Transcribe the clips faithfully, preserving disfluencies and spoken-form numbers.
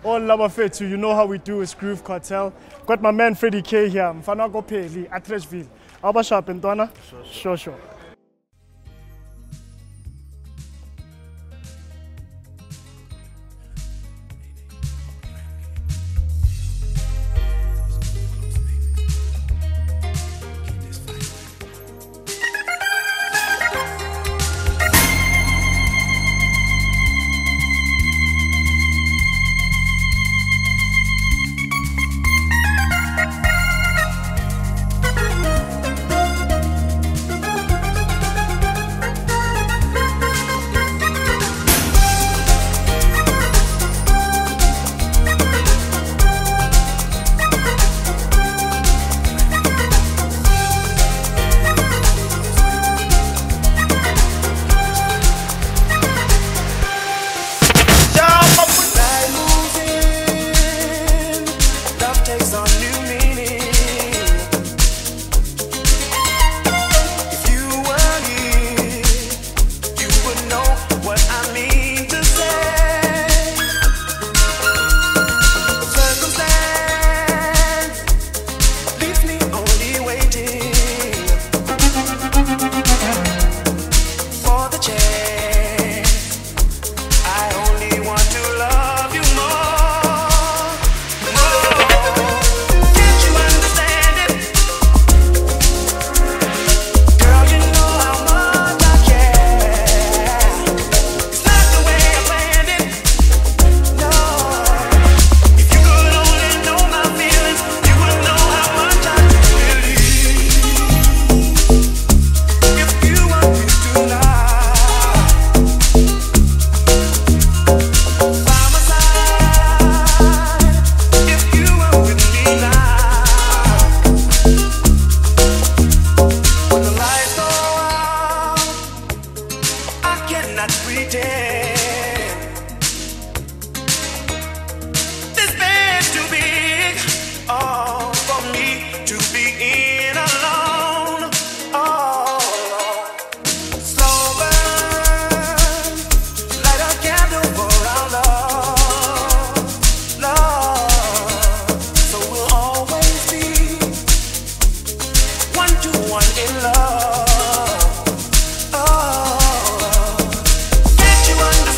All love fethu, you know how we do is Groove Cartel. Got my man Freddie K here. Mfana go Pheli at Trashville. Aba sharp ntwana? Sure, sure. Can't you understand?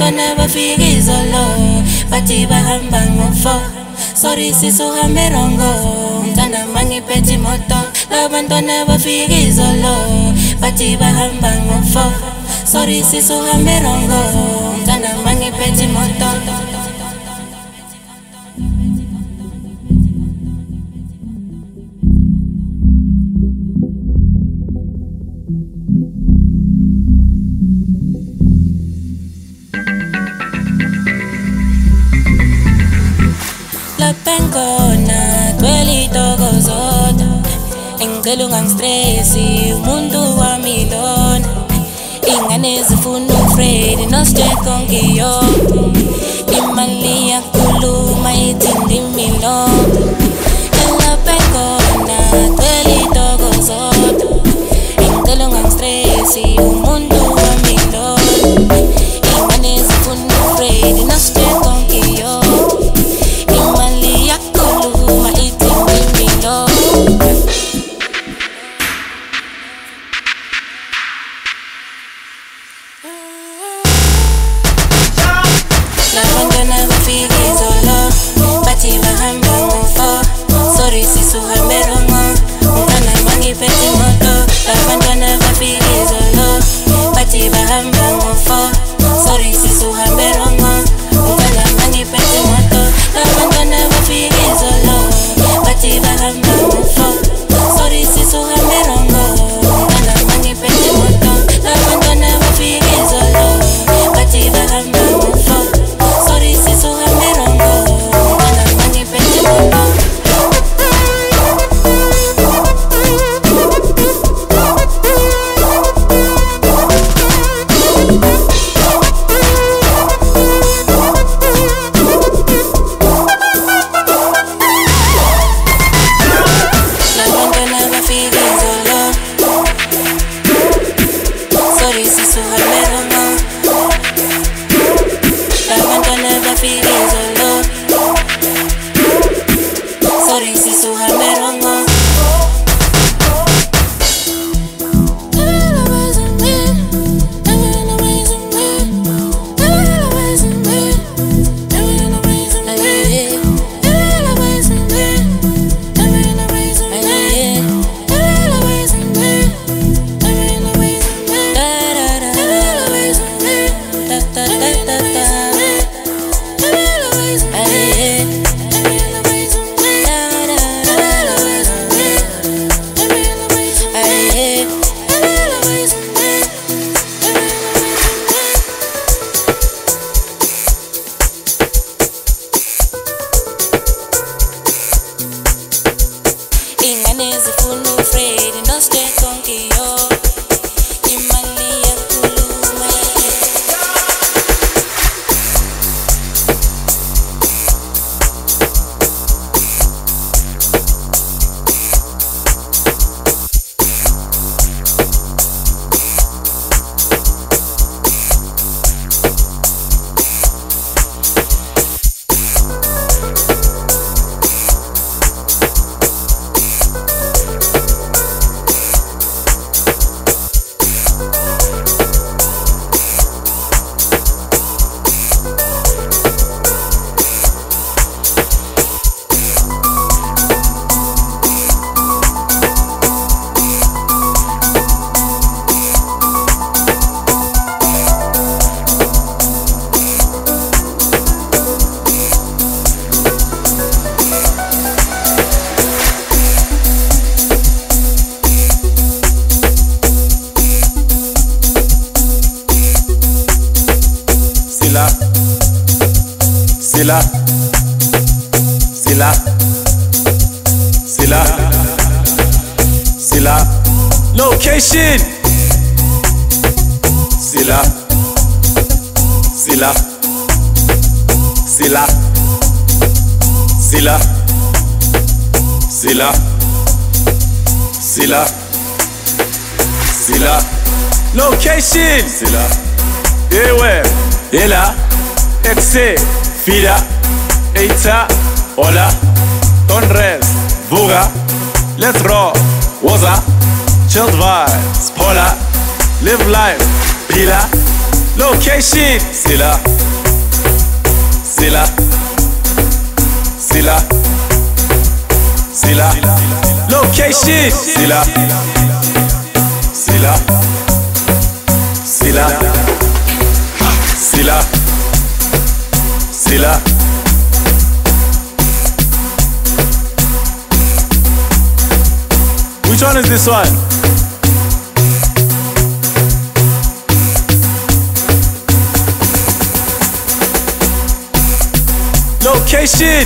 labantwana bafika izolo bathi bahamba ngo-four. Sorry sisu hambe rongo mntana mangiphethe imoto. Labantwana bafika izolo bathi bahamba ngo-four. Sorry sisu hambe rongo mntana mangiphethe imoto. Lapengona tweli tokozota engicela ungangistressi umuntu wami lona. Ingane zifuna ufred no-stress konke yonke. Imali yakhuluma ithi ndimilomo. Lapengona tweli tokozota engicela ungangistressi umuntu wami lona. Ingane zifuna ufred no-stress konke yonke. Sila, Sila, Sila, Sila, location. Sila, Sila, Sila, Sila, Sila, Sila, Sila, location. Sila, ewe, ela, exe. Fida, Eita, Ola, Tonres, Vuga, Let's Rock, Waza, Chilled Vibes, Pola, Live Life, Pila, Location, c'est là. C'est là. C'est là. C'est là. Location, c'est là. C'est là. C'est là. C'est là. C'est là. Which one is this one? Location.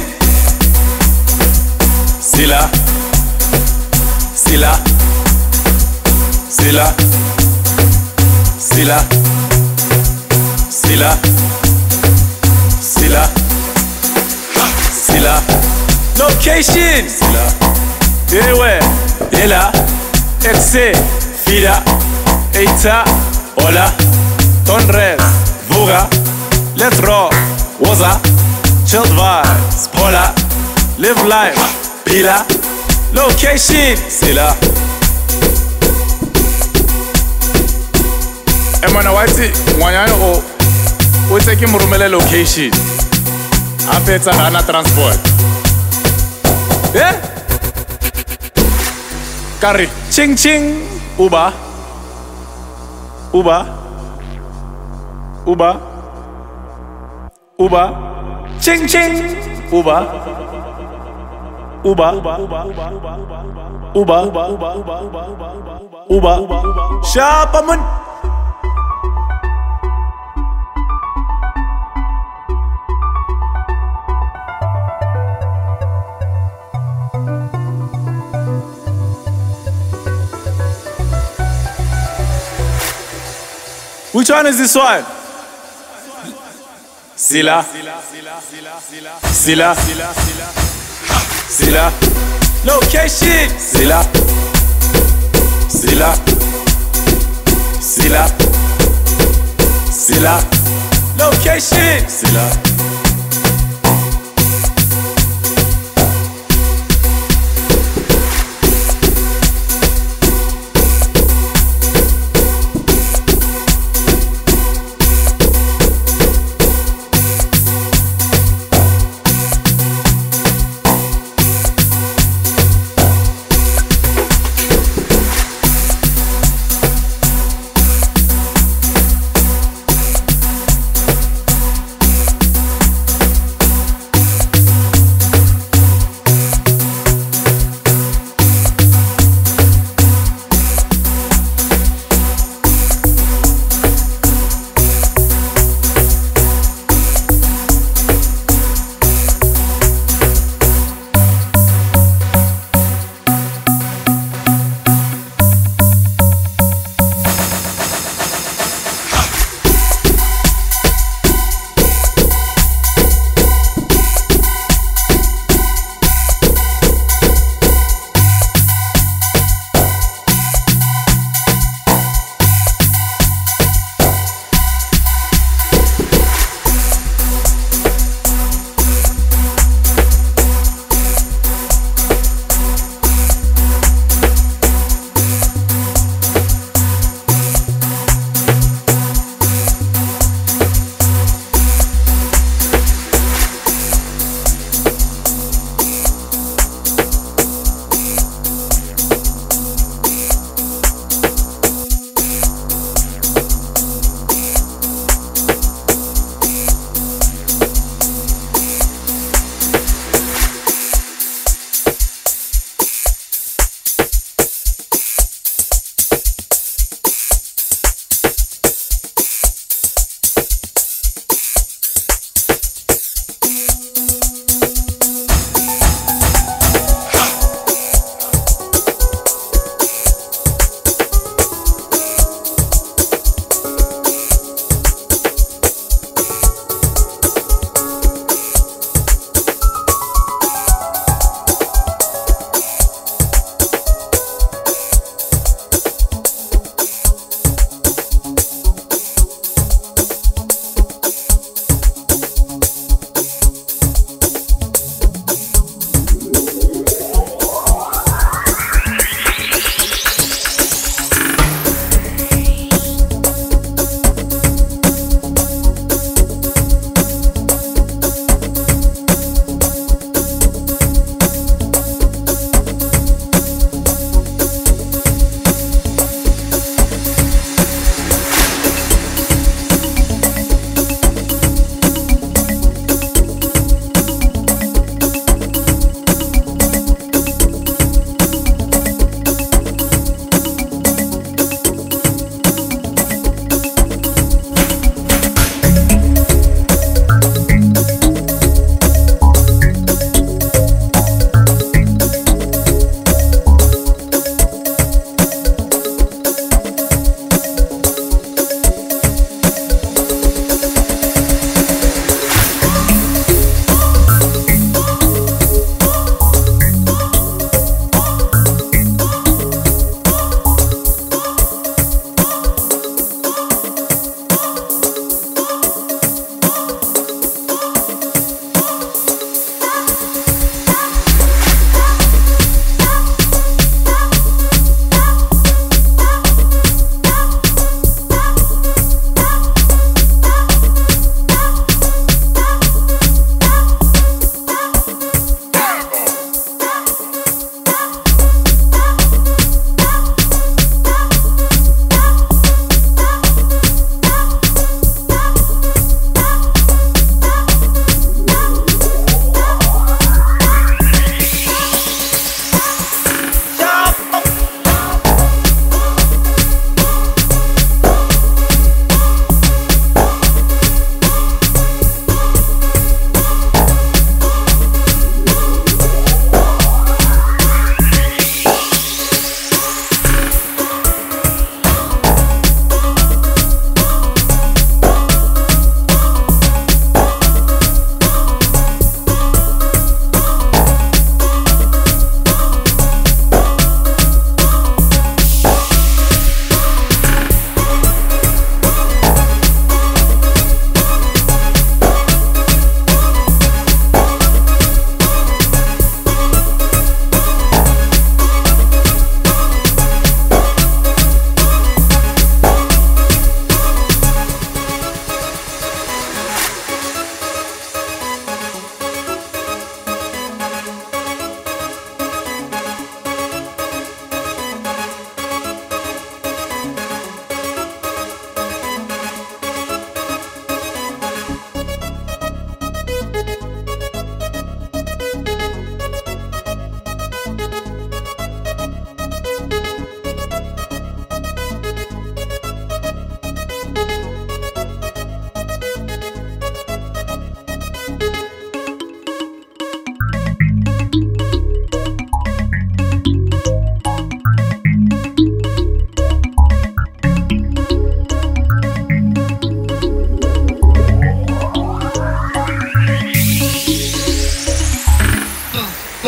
C'est là. C'est là. C'est là. C'est là. C'est là. C'est là. C'est là. Location. C'est là. Eh ouais. Et là. Excès. Fida. Eita. Hola. Tonres. Vuga. Let's rock. Waza. Chilled vibes. Pola. Live life. Pila. Location. C'est là. Eh mana wati ngwanyana o o tseke moromela location. A petsa hana transport. Eh? Kari ching ching Uber. Uber. Uber. Uber. Ching ching Uber. Uber. Uber. Uber. Shapamun. Which one is this one? Sila. Sila. Sila. Location. Sila. Sila. Sila. Sila. Location. Sila.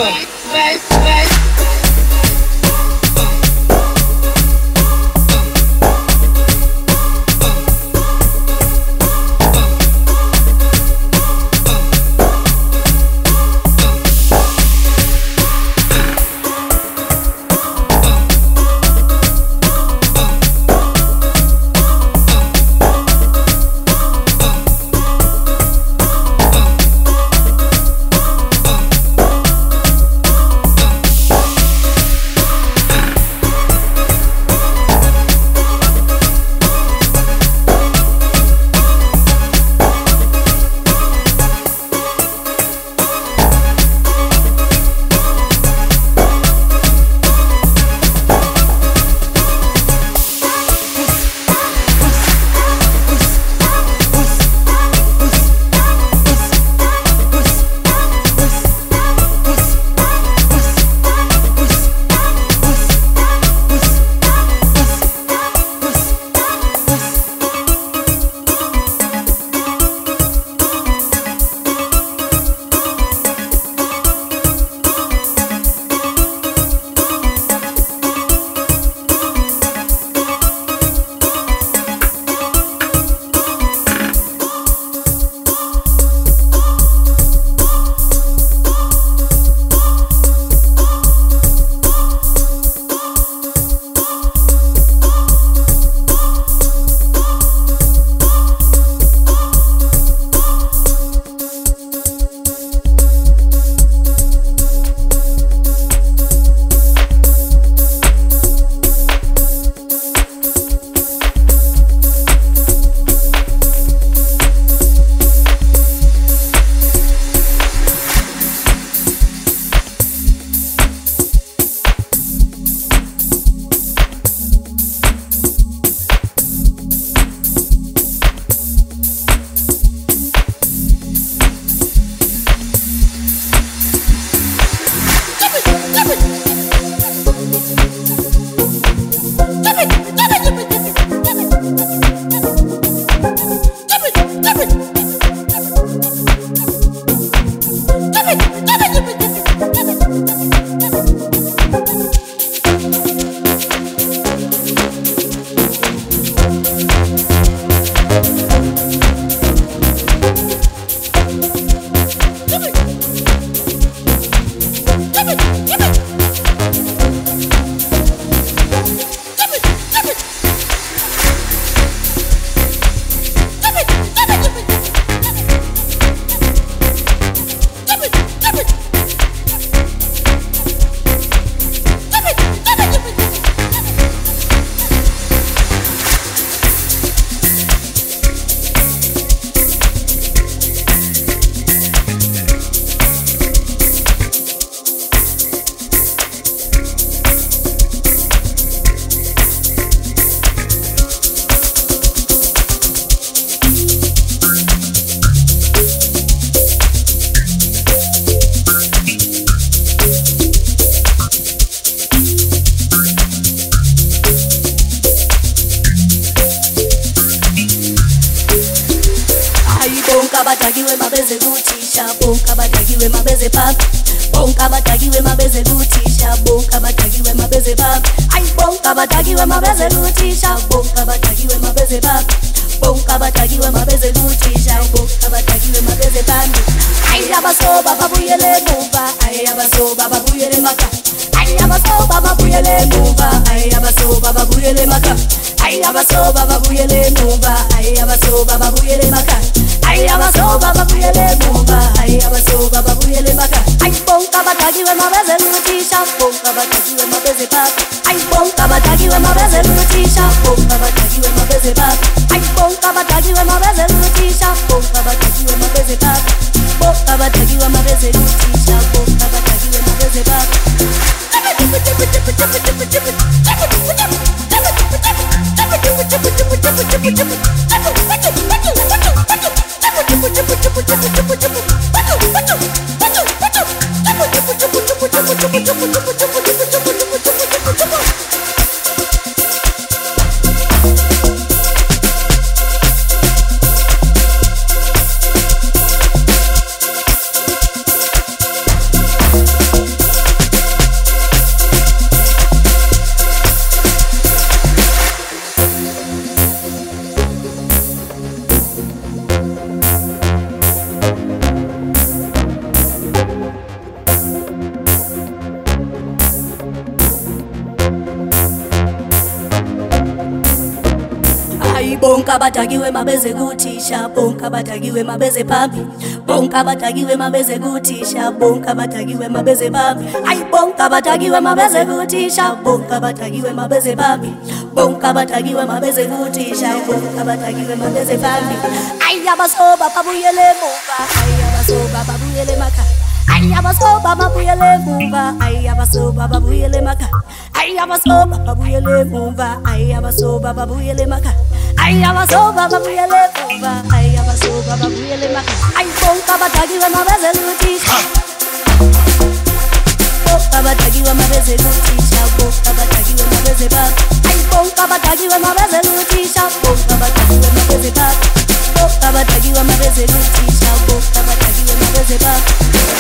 batagiwe mabeze gutisha, bonka batagiwe mabeze pap. Bonka batagiwe mabeze gutisha, bonka batagiwe mabeze pap. Ay bonka batagiwe mabeze gutisha, bonka batagiwe mabeze pap. Bonka batagiwe mabeze gutisha, bonka batagiwe mabeze pap. Ay abasoba babuyele muva, ay abasoba babuyele maka. Ay abasoba babuyele muva, ay abasoba babuyele maka. Ay abasoba babuyele muva, ay abasoba babuyele maka. Ay abasoba babuyele muva, ay abasoba babuyele maka. Ay bonka batagiwe mabeze gutisha, bonka batagiwe mabeze pap. Ay bonka batagiwe mabeze gutisha, bonka batagiwe mabeze pap. Ay bonka batagiwe mabeze gutisha, bonka batagiwe mabeze pap. Bonka batagiwe mabeze gutisha, bonka batagiwe mabeze pap. bonka batakiwe mabeze kutisha, bonka batakiwe mabeze pambi, bonka batakiwe mabeze kutisha, bonka batakiwe mabeze pambi, ai bonka batakiwe mabeze kutisha, bonka batakiwe mabeze pambi, bonka batakiwe mabeze kutisha, bonka batakiwe mabeze pambi, ai abasoba babuyele muva, ai abasoba babuyele maka, ai abasoba babuyele muva, ai abasoba babuyele maka, ai abasoba babuyele muva, ai abasoba babuyele maka, ai abasoba babuyele muva, ai abasoba babuyele maka, ai bonka batakiwe mabeze kutisha, bonka batakiwe mabeze kutisha, bonka batakiwe mabeze pambi, ai bonka batakiwe mabeze kutisha, bonka batakiwe mabeze pambi, bonka batakiwe mabeze kutisha, bonka batakiwe mabeze pambi.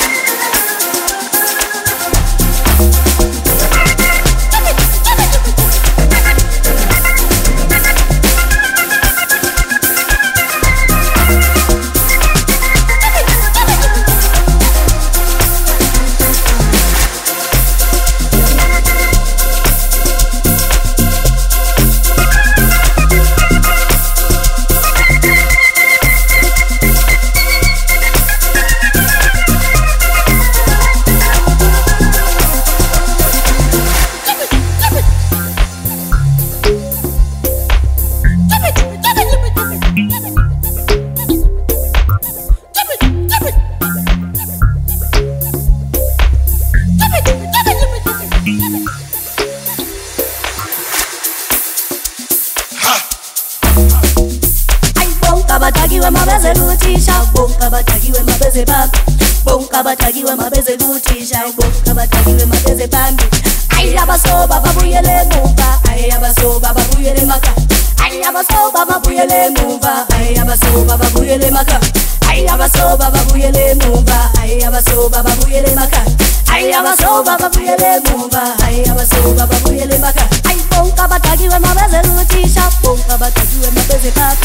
batakiwe mabeze kutisha, bonka batakiwe mabeze pambi, bonka batakiwe mabeze kutisha, bonka batakiwe mabeze pambi. Aya basoba babuyele muva, aya basoba babuyele maka, aya basoba babuyele muva, aya basoba babuyele maka, aya basoba babuyele muva, aya basoba babuyele maka, aya basoba babuyele muva, aya basoba babuyele maka. Ay bonka batakiwe mabeze kutisha, bonka batakiwe mabeze pambi.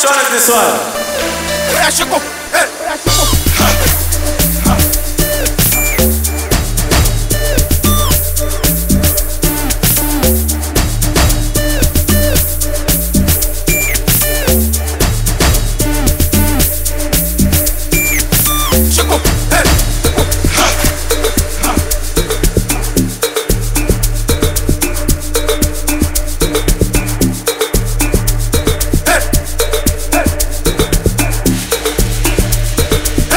one is this one? Oya shoko. Hey. Oya shoko. Hey.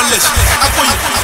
foolish. I for you.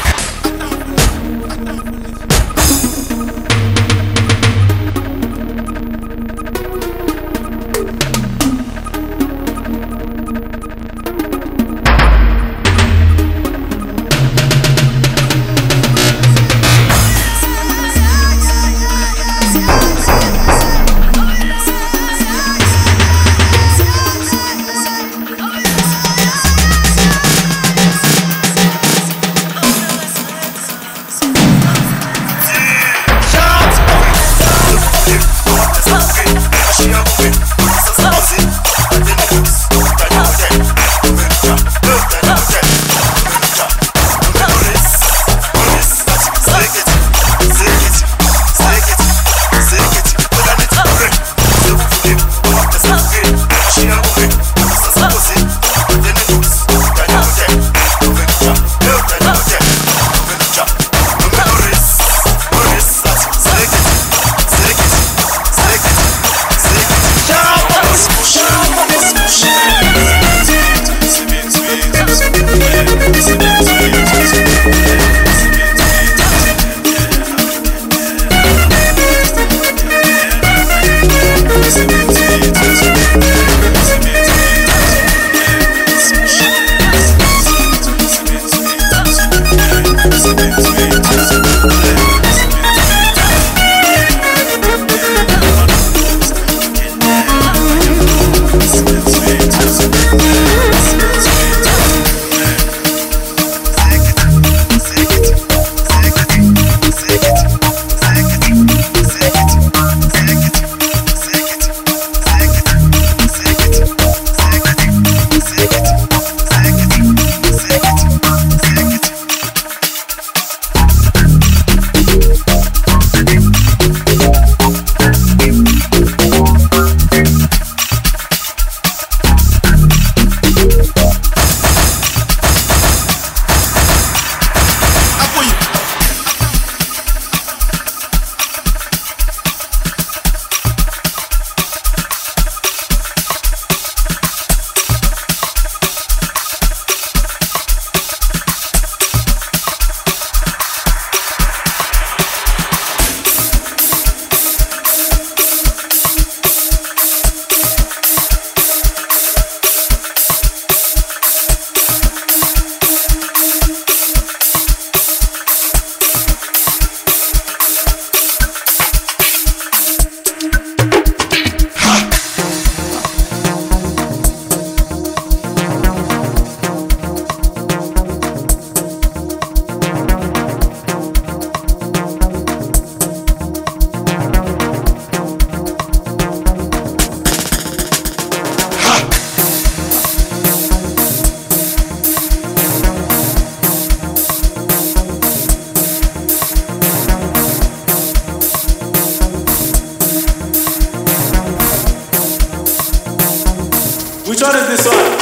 Which one is this one?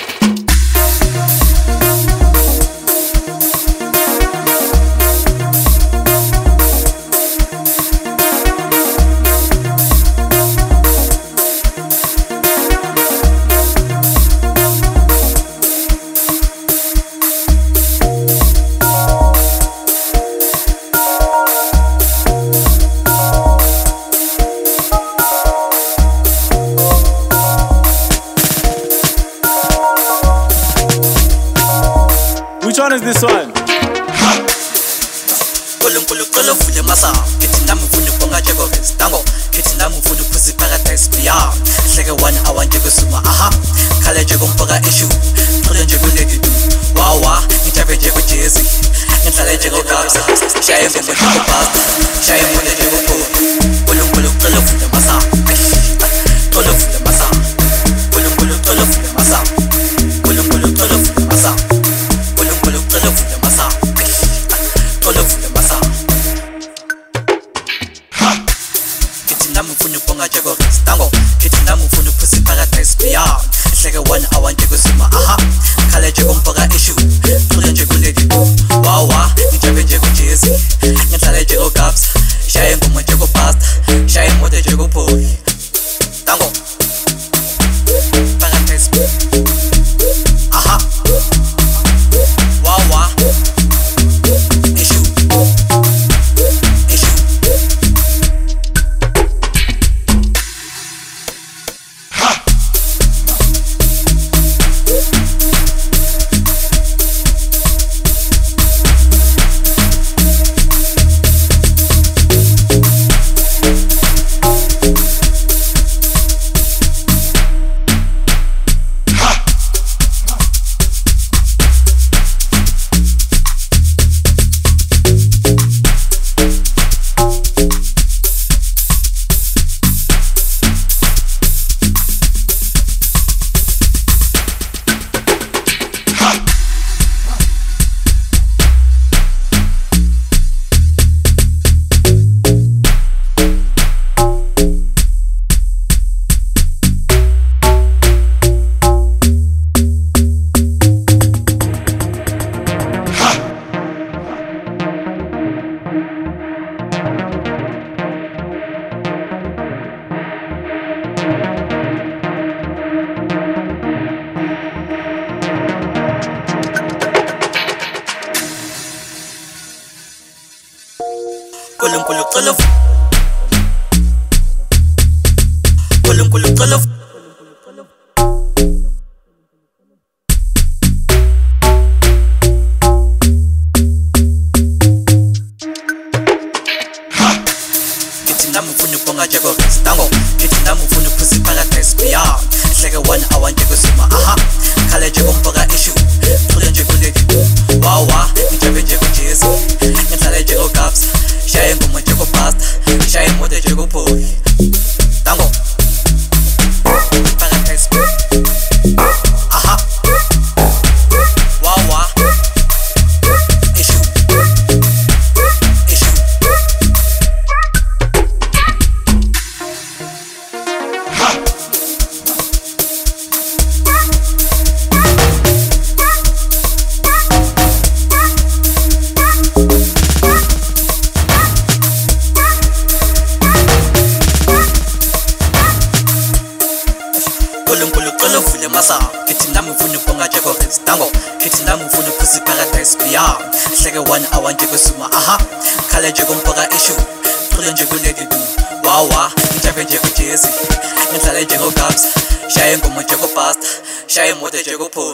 Which one is this one? Kolo fule masa, kiti na mfuni ponga jego stango, kiti na mfuni pussy paradise beyond. Shege one hour jego suma aha, kale jego mpoga issue, tole jego nedidu. Wawa, nitabe jego jezi, nitale jego gabs, shaye mfuni jego past, shaye mfuni jego po. Kolo kolo kolo fule masa, kolo fule masa, kolo kolo kolo fule masa, kolo kolo kolo fule masa, kolo kolo kolo fule masa, kolo fule masa. Mfuni ponga jego stango, kiti na mfuni pussy paradise beyond. Shege one hour jego suma aha, kale jego mpoga issue, tole jego nedidu. Wawa, nitabe jego jezi, nitale jego gabs, shaye ngoma jego Kulunkulu colo Kulunkulu colo Kitina mufuni ponga jago stango Kitina mufuni pussy paradise beyond Like a one hour jago suma aha Kale jago mpoga issue Tulen jago neki Wow wow Njabe jago jezi Ntlale jago caps Shaye ngoma jago pasta Shaye mode jago poi Tango Paradise aha Wow wow Issue Issue Kulunkulu colo vule masa Kitina mufuni ponga jago stango Kitina mufuni pussy paradise beyond Like a one hour jago suma aha Kale jago mpoga issue Tulen jago neki du Wow wow Njabe jago jezi Ntlale jago caps Shaye ngoma jago pasta Shaye mode jago poi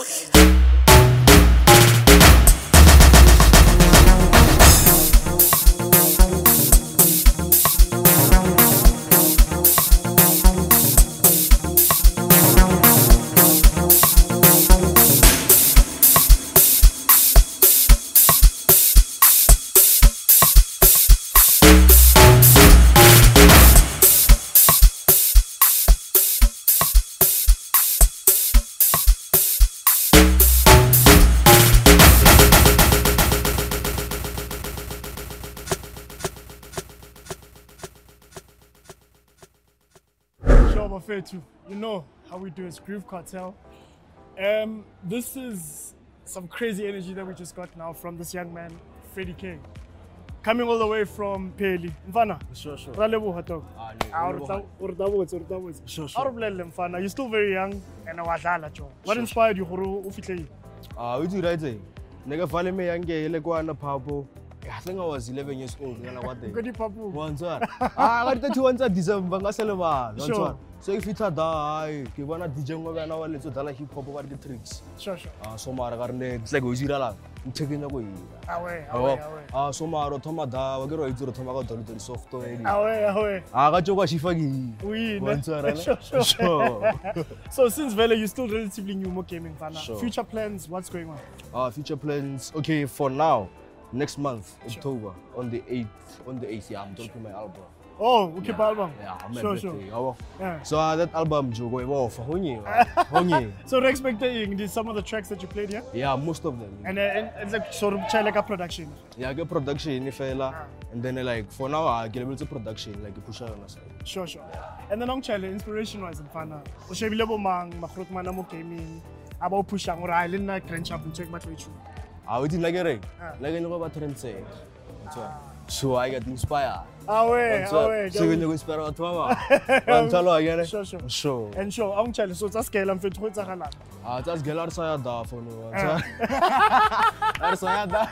Sure, but fair too. You know how we do it, Groove Cartel. Um, this is some crazy energy that we just got now from this young man, Freddie K. Coming all the way from Peli. Mfana? Sure, sure. Ra leboha toko. Ah, Ah, le- o rata- o rata botse, o rata botse. Sure, sure. A re bolelle, Mfana, you're still very young and wa dlala jo. What inspired you gore o fihle here? Ah, we do right thing. Nigga fale me yange ile kwa na papo. I think I was eleven years old ngala what day. Kodi papu. Wantswa. Ah, ga di twenty-one December nga sele ba. Sure. Wantswa. So if it da ai ke bona D J ngwa bana wa letso dala hip hop ba di tricks. Sure, sure. Ah, so mara ga rene it's like o zira la. Nthekenya go yi. Awe, Oh, awe, awe. ah, so mara thoma da wa ke ro itse ro thoma ga dori dori software. Awe, awe. Ah, ga tshwa shifa ke. We Wantswa ra. Sure, sure. Sure. So since Vele, you're still relatively new more gaming, Mfana. Sure. Future plans, what's going on? Uh, future plans. Okay, for now, next month, Sure. October, on the eighth, on the eighth, yeah, I'm dropping my album. Oh, we keep album. Yeah, I'm Sure, my sure. birthday. Oh, Yeah. so uh, that album, Joe, go off. Honey, honey. So we're expecting did some of the tracks that you played here, Yeah, most of them. and, uh, and it's like sort of try like a production. Yeah, I get production, fella, and then uh, like for now, I get a bit of production, like push out on the side. Sure, sure. And then on channel inspiration wise, Mfana. O shebile bo mang makrot mana mo gaming. Aba o push ang ora ile na grand champ check ma tloithu. I would like it, Ah. like you know about trend say. So I get inspired. Awe, So awe. so you know inspire what mama. I'm telling you again. Sure, sure. Sure. And sure, on channel so tsa scale am fetho tsa galang. Ah, that's girl are saya da for no. Ah. Are saya da.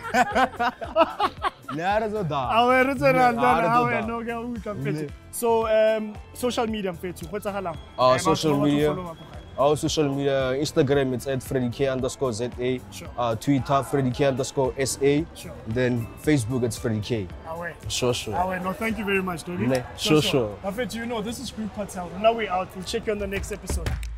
Nare so da. Awe re tsena Ah, ndana re awe tsena. no ga u ka fetho. So um social media fetho go tsa galang. Ah, Eh, social batho ba tlo media. follow up. Our social media, Instagram, it's at Freddie K underscore Z A. Sure. Uh, Twitter, Freddie K underscore S A. Sure. Then Facebook, it's Freddie K. Awe. Sure, sure. Awe, no, thank you very much, Dolly. Ne, sure, sure. Afet, you know, this is Groove Cartel. Now we're out. We'll check you on the next episode.